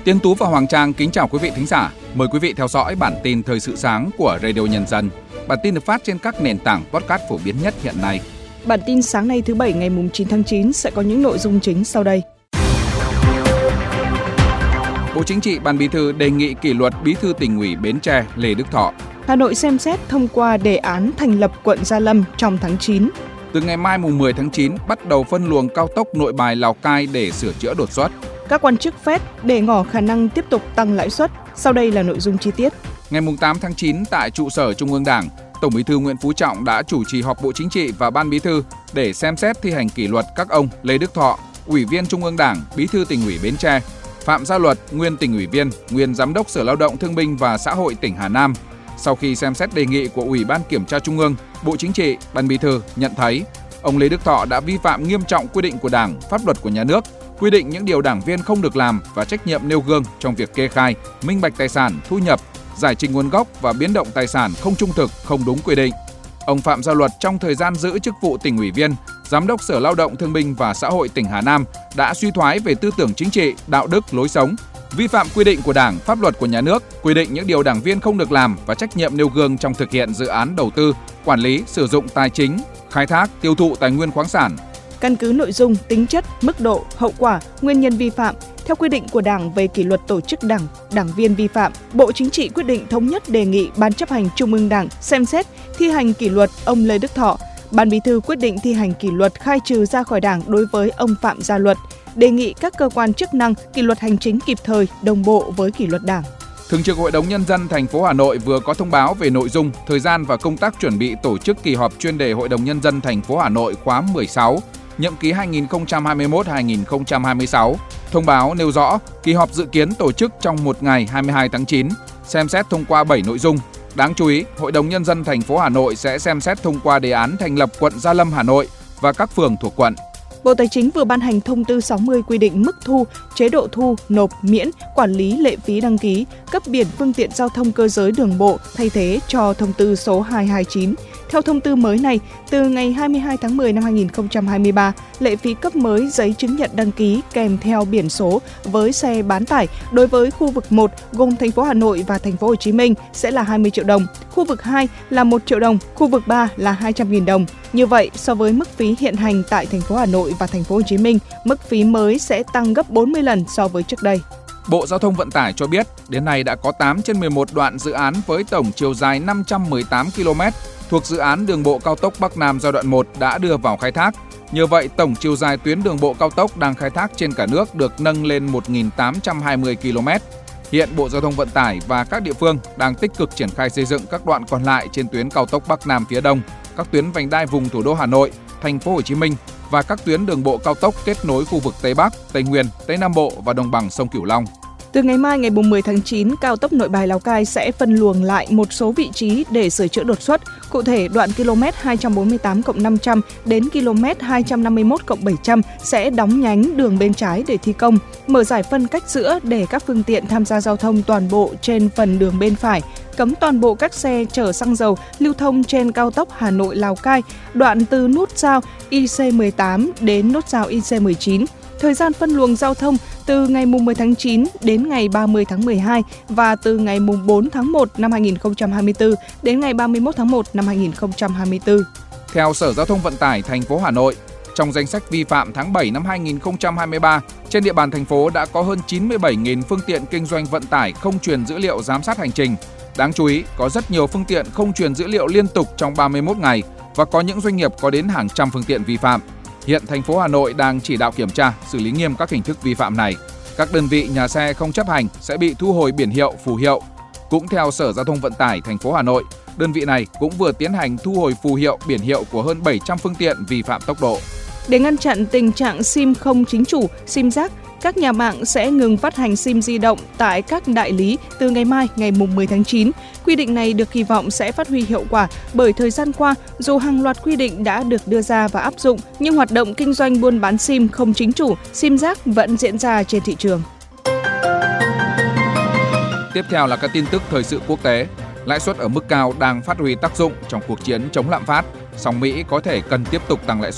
Tiến Tú và Hoàng Trang kính chào quý vị thính giả. Mời quý vị theo dõi bản tin Thời sự sáng của Radio Nhân dân. Bản tin được phát trên các nền tảng podcast phổ biến nhất hiện nay. Bản tin sáng nay thứ Bảy ngày 9 tháng 9 sẽ có những nội dung chính sau đây. Bộ Chính trị, Ban Bí thư đề nghị kỷ luật Bí thư Tỉnh ủy Bến Tre Lê Đức Thọ. Hà Nội xem xét thông qua đề án thành lập quận Gia Lâm trong tháng 9. Từ ngày mai 10 tháng 9 bắt đầu phân luồng cao tốc Nội Bài - Lào Cai để sửa chữa đột xuất. Các quan chức Fed để ngỏ khả năng tiếp tục tăng lãi suất. Sau đây là nội dung chi tiết. Ngày 8 tháng 9 tại trụ sở Trung ương Đảng, Tổng Bí thư Nguyễn Phú Trọng đã chủ trì họp Bộ Chính trị và Ban Bí thư để xem xét thi hành kỷ luật các ông Lê Đức Thọ, Ủy viên Trung ương Đảng, Bí thư Tỉnh ủy Bến Tre; Phạm Gia Luật, nguyên Tỉnh ủy viên, nguyên Giám đốc Sở Lao động Thương binh và Xã hội tỉnh Hà Nam. Sau khi xem xét đề nghị của Ủy ban Kiểm tra Trung ương, Bộ Chính trị, Ban Bí thư nhận thấy ông Lê Đức Thọ đã vi phạm nghiêm trọng quy định của Đảng, pháp luật của nhà nước, quy định những điều đảng viên không được làm và trách nhiệm nêu gương trong việc kê khai, minh bạch tài sản, thu nhập, giải trình nguồn gốc và biến động tài sản không trung thực, không đúng quy định. Ông Phạm Gia Luật trong thời gian giữ chức vụ Tỉnh ủy viên, Giám đốc Sở Lao động Thương binh và Xã hội tỉnh Hà Nam đã suy thoái về tư tưởng chính trị, đạo đức, lối sống, vi phạm quy định của Đảng, pháp luật của nhà nước, quy định những điều đảng viên không được làm và trách nhiệm nêu gương trong thực hiện dự án đầu tư, quản lý, sử dụng tài chính, khai thác, tiêu thụ tài nguyên khoáng sản. Căn cứ nội dung, tính chất, mức độ, hậu quả, nguyên nhân vi phạm, theo quy định của Đảng về kỷ luật tổ chức đảng, đảng viên vi phạm, Bộ Chính trị quyết định thống nhất đề nghị Ban Chấp hành Trung ương Đảng xem xét thi hành kỷ luật ông Lê Đức Thọ. Ban Bí thư quyết định thi hành kỷ luật khai trừ ra khỏi Đảng đối với ông Phạm Gia Luật, đề nghị các cơ quan chức năng kỷ luật hành chính kịp thời, đồng bộ với kỷ luật Đảng. Thường trực Hội đồng Nhân dân thành phố Hà Nội vừa có thông báo về nội dung, thời gian và công tác chuẩn bị tổ chức kỳ họp chuyên đề Hội đồng Nhân dân thành phố Hà Nội khóa 16, nhiệm kỳ 2021-2026. Thông báo nêu rõ, kỳ họp dự kiến tổ chức trong một ngày 22 tháng 9, xem xét thông qua 7 nội dung. Đáng chú ý, Hội đồng Nhân dân thành phố Hà Nội sẽ xem xét thông qua đề án thành lập quận Gia Lâm Hà Nội và các phường thuộc quận. Bộ Tài chính vừa ban hành thông tư 60 quy định mức thu, chế độ thu, nộp, miễn, quản lý lệ phí đăng ký, cấp biển phương tiện giao thông cơ giới đường bộ thay thế cho thông tư số 229. Theo thông tư mới này, từ ngày 22 tháng 10 năm 2023, lệ phí cấp mới giấy chứng nhận đăng ký kèm theo biển số với xe bán tải đối với khu vực 1 gồm thành phố Hà Nội và thành phố Hồ Chí Minh sẽ là 20 triệu đồng, khu vực 2 là 1 triệu đồng, khu vực 3 là 200.000 đồng. Như vậy, so với mức phí hiện hành tại thành phố Hà Nội và thành phố Hồ Chí Minh, mức phí mới sẽ tăng gấp 40 lần so với trước đây. Bộ Giao thông Vận tải cho biết, đến nay đã có 8 trên 11 đoạn dự án với tổng chiều dài 518 km thuộc dự án đường bộ cao tốc Bắc Nam giai đoạn 1 đã đưa vào khai thác. Như vậy, tổng chiều dài tuyến đường bộ cao tốc đang khai thác trên cả nước được nâng lên 1.820 km. Hiện Bộ Giao thông Vận tải và các địa phương đang tích cực triển khai xây dựng các đoạn còn lại trên tuyến cao tốc Bắc Nam phía Đông, các tuyến vành đai vùng thủ đô Hà Nội, thành phố Hồ Chí Minh và các tuyến đường bộ cao tốc kết nối khu vực Tây Bắc, Tây Nguyên, Tây Nam Bộ và đồng bằng sông Cửu Long. Từ ngày mai ngày 10 tháng 9, cao tốc Nội Bài - Lào Cai sẽ phân luồng lại một số vị trí để sửa chữa đột xuất. Cụ thể, đoạn km 248+500 đến km 251+700 sẽ đóng nhánh đường bên trái để thi công, mở giải phân cách giữa để các phương tiện tham gia giao thông toàn bộ trên phần đường bên phải, cấm toàn bộ các xe chở xăng dầu lưu thông trên cao tốc Hà Nội - Lào Cai, đoạn từ nút giao IC18 đến nút giao IC19. Thời gian phân luồng giao thông từ ngày 10 tháng 9 đến ngày 30 tháng 12 và từ ngày 4 tháng 1 năm 2024 đến ngày 31 tháng 1 năm 2024. Theo Sở Giao thông Vận tải thành phố Hà Nội, trong danh sách vi phạm tháng 7 năm 2023, trên địa bàn thành phố đã có hơn 97.000 phương tiện kinh doanh vận tải không truyền dữ liệu giám sát hành trình. Đáng chú ý, có rất nhiều phương tiện không truyền dữ liệu liên tục trong 31 ngày và có những doanh nghiệp có đến hàng trăm phương tiện vi phạm. Hiện thành phố Hà Nội đang chỉ đạo kiểm tra, xử lý nghiêm các hình thức vi phạm này. Các đơn vị nhà xe không chấp hành sẽ bị thu hồi biển hiệu, phù hiệu. Cũng theo Sở Giao thông Vận tải thành phố Hà Nội, đơn vị này cũng vừa tiến hành thu hồi phù hiệu, biển hiệu của hơn 700 phương tiện vi phạm tốc độ. Để ngăn chặn tình trạng SIM không chính chủ, SIM rác, các nhà mạng sẽ ngừng phát hành SIM di động tại các đại lý từ ngày mai, ngày 10 tháng 9. Quy định này được kỳ vọng sẽ phát huy hiệu quả bởi thời gian qua, dù hàng loạt quy định đã được đưa ra và áp dụng, nhưng hoạt động kinh doanh buôn bán SIM không chính chủ, SIM rác vẫn diễn ra trên thị trường. Tiếp theo là các tin tức thời sự quốc tế. Lãi suất ở mức cao đang phát huy tác dụng trong cuộc chiến chống lạm phát, song Mỹ có thể cần tiếp tục tăng lãi suất.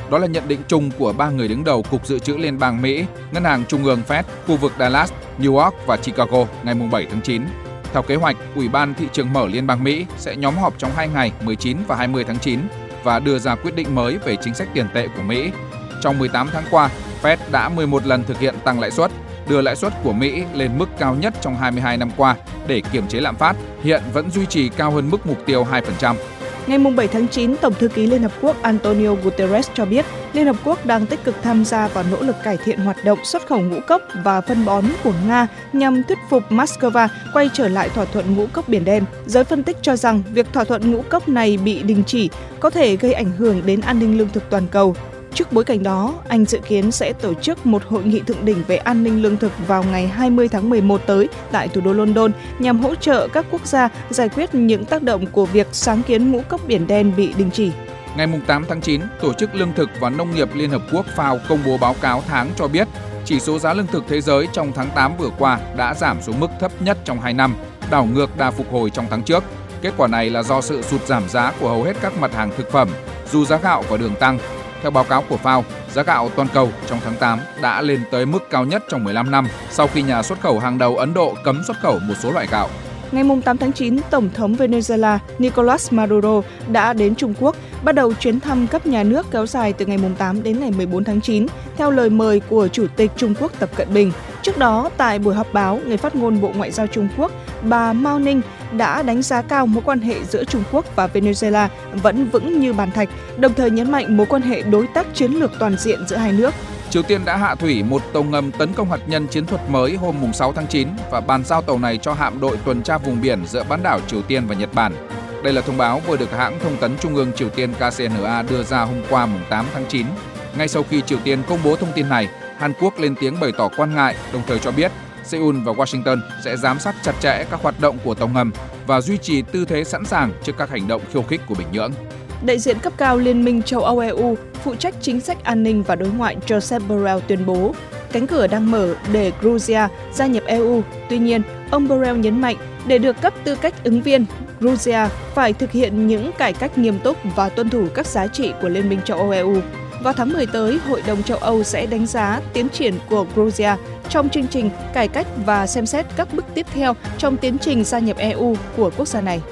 Đó là nhận định chung của 3 người đứng đầu Cục Dự trữ Liên bang Mỹ, Ngân hàng Trung ương Fed, khu vực Dallas, New York và Chicago ngày 7 tháng 9. Theo kế hoạch, Ủy ban Thị trường Mở Liên bang Mỹ sẽ nhóm họp trong 2 ngày 19 và 20 tháng 9 và đưa ra quyết định mới về chính sách tiền tệ của Mỹ. Trong 18 tháng qua, Fed đã 11 lần thực hiện tăng lãi suất, đưa lãi suất của Mỹ lên mức cao nhất trong 22 năm qua để kiềm chế lạm phát, hiện vẫn duy trì cao hơn mức mục tiêu 2%. Ngày 7 tháng 9, Tổng thư ký Liên Hợp Quốc Antonio Guterres cho biết Liên Hợp Quốc đang tích cực tham gia vào nỗ lực cải thiện hoạt động xuất khẩu ngũ cốc và phân bón của Nga nhằm thuyết phục Moscow quay trở lại thỏa thuận ngũ cốc Biển Đen. Giới phân tích cho rằng việc thỏa thuận ngũ cốc này bị đình chỉ có thể gây ảnh hưởng đến an ninh lương thực toàn cầu. Trước bối cảnh đó, Anh dự kiến sẽ tổ chức một hội nghị thượng đỉnh về an ninh lương thực vào ngày 20 tháng 11 tới tại thủ đô London nhằm hỗ trợ các quốc gia giải quyết những tác động của việc sáng kiến ngũ cốc Biển Đen bị đình chỉ. Ngày 8 tháng 9, Tổ chức Lương thực và Nông nghiệp Liên Hợp Quốc FAO công bố báo cáo tháng cho biết chỉ số giá lương thực thế giới trong tháng 8 vừa qua đã giảm xuống mức thấp nhất trong 2 năm, đảo ngược đà phục hồi trong tháng trước. Kết quả này là do sự sụt giảm giá của hầu hết các mặt hàng thực phẩm, dù giá gạo và đường tăng. Theo báo cáo của FAO, giá gạo toàn cầu trong tháng 8 đã lên tới mức cao nhất trong 15 năm sau khi nhà xuất khẩu hàng đầu Ấn Độ cấm xuất khẩu một số loại gạo. Ngày 8 tháng 9, Tổng thống Venezuela Nicolás Maduro đã đến Trung Quốc, bắt đầu chuyến thăm cấp nhà nước kéo dài từ ngày 8 đến ngày 14 tháng 9, theo lời mời của Chủ tịch Trung Quốc Tập Cận Bình. Trước đó, tại buổi họp báo, người phát ngôn Bộ Ngoại giao Trung Quốc, bà Mao Ning đã đánh giá cao mối quan hệ giữa Trung Quốc và Venezuela vẫn vững như bàn thạch, đồng thời nhấn mạnh mối quan hệ đối tác chiến lược toàn diện giữa hai nước. Triều Tiên đã hạ thủy một tàu ngầm tấn công hạt nhân chiến thuật mới hôm 6 tháng 9 và bàn giao tàu này cho hạm đội tuần tra vùng biển giữa bán đảo Triều Tiên và Nhật Bản. Đây là thông báo vừa được hãng thông tấn Trung ương Triều Tiên KCNA đưa ra hôm qua 8 tháng 9. Ngay sau khi Triều Tiên công bố thông tin này, Hàn Quốc lên tiếng bày tỏ quan ngại, đồng thời cho biết Seoul và Washington sẽ giám sát chặt chẽ các hoạt động của tàu ngầm và duy trì tư thế sẵn sàng trước các hành động khiêu khích của Bình Nhưỡng. Đại diện cấp cao Liên minh châu Âu EU, phụ trách chính sách an ninh và đối ngoại Josep Borrell tuyên bố cánh cửa đang mở để Georgia gia nhập EU. Tuy nhiên, ông Borrell nhấn mạnh để được cấp tư cách ứng viên, Georgia phải thực hiện những cải cách nghiêm túc và tuân thủ các giá trị của Liên minh châu Âu EU. Vào tháng 10 tới, Hội đồng châu Âu sẽ đánh giá tiến triển của Georgia trong chương trình cải cách và xem xét các bước tiếp theo trong tiến trình gia nhập EU của quốc gia này.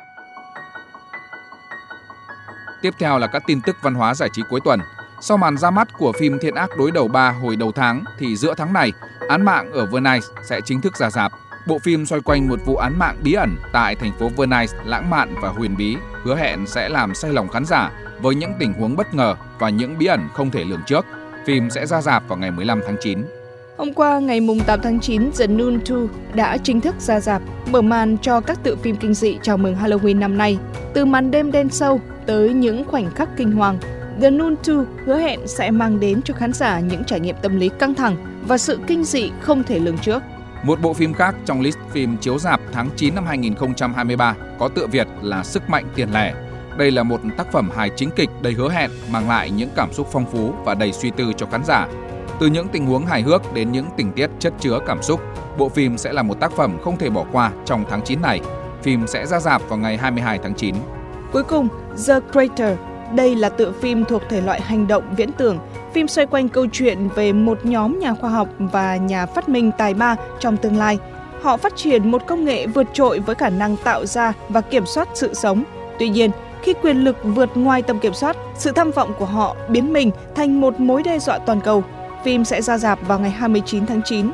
Tiếp theo là các tin tức văn hóa giải trí cuối tuần. Sau màn ra mắt của phim Thiện ác đối đầu 3 hồi đầu tháng, thì giữa tháng này, Án mạng ở Venice sẽ chính thức ra rạp. Bộ phim xoay quanh một vụ án mạng bí ẩn tại thành phố Venice lãng mạn và huyền bí, hứa hẹn sẽ làm say lòng khán giả với những tình huống bất ngờ và những bí ẩn không thể lường trước. Phim sẽ ra rạp vào ngày 15 tháng 9. Hôm qua, ngày 8 tháng 9, The Nun 2 đã chính thức ra rạp, mở màn cho các tựa phim kinh dị chào mừng Halloween năm nay. Từ màn đêm đen sâu tới những khoảnh khắc kinh hoàng, The Nun 2 hứa hẹn sẽ mang đến cho khán giả những trải nghiệm tâm lý căng thẳng và sự kinh dị không thể lường trước. Một bộ phim khác trong list phim chiếu rạp tháng 9 năm 2023 có tựa Việt là Sức mạnh tiền lẻ. Đây là một tác phẩm hài chính kịch đầy hứa hẹn, mang lại những cảm xúc phong phú và đầy suy tư cho khán giả. Từ những tình huống hài hước đến những tình tiết chất chứa cảm xúc, bộ phim sẽ là một tác phẩm không thể bỏ qua trong tháng 9 này. Phim sẽ ra rạp vào ngày 22 tháng 9. Cuối cùng, The Creator. Đây là tựa phim thuộc thể loại hành động viễn tưởng. Phim xoay quanh câu chuyện về một nhóm nhà khoa học và nhà phát minh tài ba trong tương lai. Họ phát triển một công nghệ vượt trội với khả năng tạo ra và kiểm soát sự sống. Tuy nhiên, khi quyền lực vượt ngoài tầm kiểm soát, sự tham vọng của họ biến mình thành một mối đe dọa toàn cầu. Phim sẽ ra rạp vào ngày 29 tháng 9.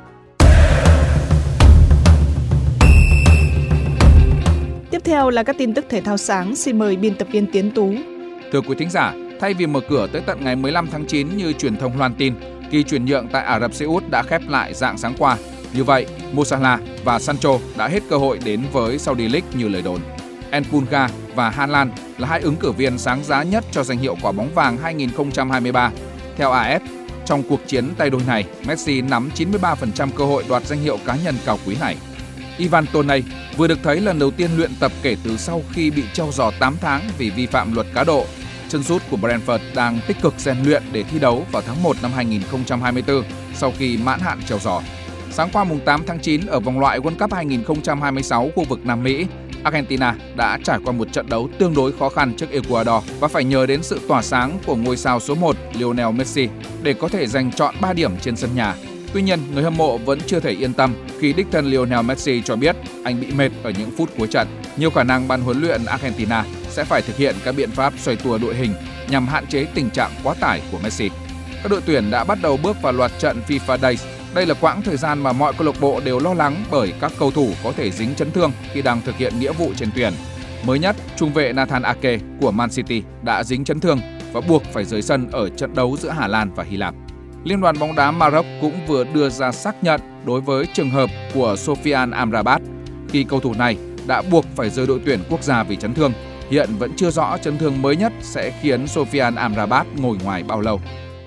Tiếp theo là các tin tức thể thao sáng, xin mời biên tập viên Tiến Tú. Thưa quý thính giả, thay vì mở cửa tới tận ngày 15 tháng 9 như truyền thông loan tin, kỳ chuyển nhượng tại Ả Rập Xê Út đã khép lại rạng sáng qua. Như vậy, Mo Salah và Sancho đã hết cơ hội đến với Saudi League như lời đồn. Pulga và Haaland là hai ứng cử viên sáng giá nhất cho danh hiệu quả bóng vàng 2023. Theo AS, trong cuộc chiến tay đôi này, Messi nắm 93% cơ hội đoạt danh hiệu cá nhân cao quý này. Ivan Toney vừa được thấy lần đầu tiên luyện tập kể từ sau khi bị treo giò 8 tháng vì vi phạm luật cá độ. Chân sút của Brentford đang tích cực rèn luyện để thi đấu vào tháng 1 năm 2024 sau khi mãn hạn treo giò. Sáng qua 8 tháng 9 ở vòng loại World Cup 2026 khu vực Nam Mỹ, Argentina đã trải qua một trận đấu tương đối khó khăn trước Ecuador và phải nhờ đến sự tỏa sáng của ngôi sao số 1 Lionel Messi để có thể giành trọn 3 điểm trên sân nhà. Tuy nhiên, người hâm mộ vẫn chưa thể yên tâm khi đích thân Lionel Messi cho biết anh bị mệt ở những phút cuối trận. Nhiều khả năng ban huấn luyện Argentina sẽ phải thực hiện các biện pháp xoay tua đội hình nhằm hạn chế tình trạng quá tải của Messi. Các đội tuyển đã bắt đầu bước vào loạt trận FIFA Days. Đây là quãng thời gian mà mọi câu lạc bộ đều lo lắng bởi các cầu thủ có thể dính chấn thương khi đang thực hiện nghĩa vụ trên tuyển. Mới nhất, trung vệ Nathan Ake của Man City đã dính chấn thương và buộc phải rời sân ở trận đấu giữa Hà Lan và Hy Lạp. Liên đoàn bóng đá Maroc cũng vừa đưa ra xác nhận đối với trường hợp của Sofiane Amrabat khi cầu thủ này đã buộc phải rời đội tuyển quốc gia vì chấn thương. Hiện vẫn chưa rõ chấn thương mới nhất sẽ khiến Sofiane Amrabat ngồi ngoài bao lâu.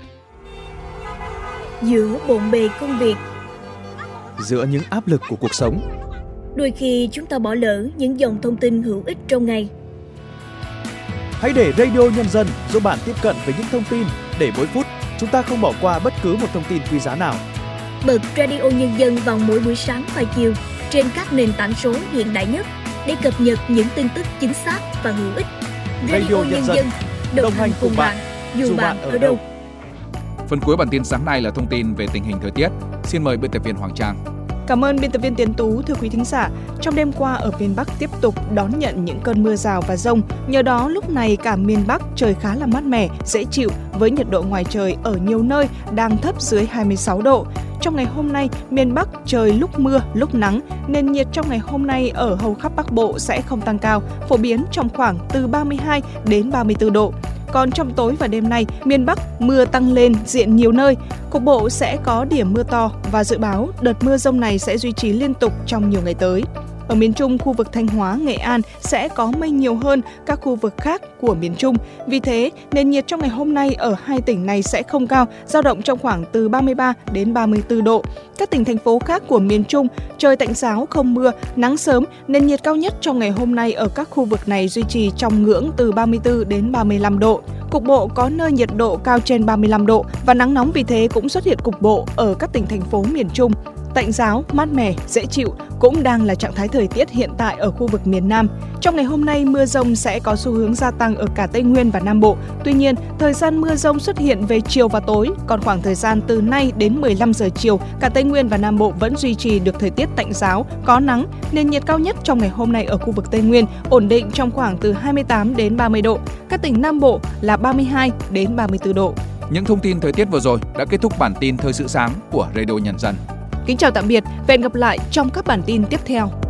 Giữa bộn bề công việc, giữa những áp lực của cuộc sống, đôi khi chúng ta bỏ lỡ những dòng thông tin hữu ích trong ngày. Hãy để Radio Nhân dân giúp bạn tiếp cận với những thông tin để mỗi phút chúng ta không bỏ qua bất cứ một thông tin quý giá nào. Bật Radio Nhân dân vào mỗi buổi sáng và chiều trên các nền tảng số hiện đại nhất để cập nhật những tin tức chính xác và hữu ích. Radio Nhân dân đồng hành cùng bạn dù bạn ở đâu. Phần cuối bản tin sáng nay là thông tin về tình hình thời tiết. Xin mời biên tập viên Hoàng Trang. Cảm ơn biên tập viên Tiến Tú. Thưa quý thính giả, trong đêm qua ở miền Bắc tiếp tục đón nhận những cơn mưa rào và dông. Nhờ đó lúc này cả miền Bắc trời khá là mát mẻ, dễ chịu với nhiệt độ ngoài trời ở nhiều nơi đang thấp dưới 26 độ. Trong ngày hôm nay, miền Bắc trời lúc mưa, lúc nắng, nền nhiệt trong ngày hôm nay ở hầu khắp Bắc Bộ sẽ không tăng cao, phổ biến trong khoảng từ 32 đến 34 độ. Còn trong tối và đêm nay, miền Bắc mưa tăng lên diện nhiều nơi, cục bộ sẽ có điểm mưa to và dự báo đợt mưa dông này sẽ duy trì liên tục trong nhiều ngày tới. Ở miền Trung, khu vực Thanh Hóa, Nghệ An sẽ có mây nhiều hơn các khu vực khác của miền Trung. Vì thế, nền nhiệt trong ngày hôm nay ở hai tỉnh này sẽ không cao, dao động trong khoảng từ 33 đến 34 độ. Các tỉnh thành phố khác của miền Trung, trời tạnh ráo, không mưa, nắng sớm, nền nhiệt cao nhất trong ngày hôm nay ở các khu vực này duy trì trong ngưỡng từ 34 đến 35 độ. Cục bộ có nơi nhiệt độ cao trên 35 độ và nắng nóng vì thế cũng xuất hiện cục bộ ở các tỉnh thành phố miền Trung. Tạnh ráo, mát mẻ, dễ chịu cũng đang là trạng thái thời tiết hiện tại ở khu vực miền Nam. Trong ngày hôm nay, mưa dông sẽ có xu hướng gia tăng ở cả Tây Nguyên và Nam Bộ. Tuy nhiên, thời gian mưa dông xuất hiện về chiều và tối, còn khoảng thời gian từ nay đến 15 giờ chiều, cả Tây Nguyên và Nam Bộ vẫn duy trì được thời tiết tạnh ráo, có nắng. Nền nhiệt cao nhất trong ngày hôm nay ở khu vực Tây Nguyên ổn định trong khoảng từ 28 đến 30 độ. Các tỉnh Nam Bộ là 32 đến 34 độ. Những thông tin thời tiết vừa rồi đã kết thúc bản tin Thời sự sáng của Radio Nhân dân. Kính chào tạm biệt và hẹn gặp lại trong các bản tin tiếp theo.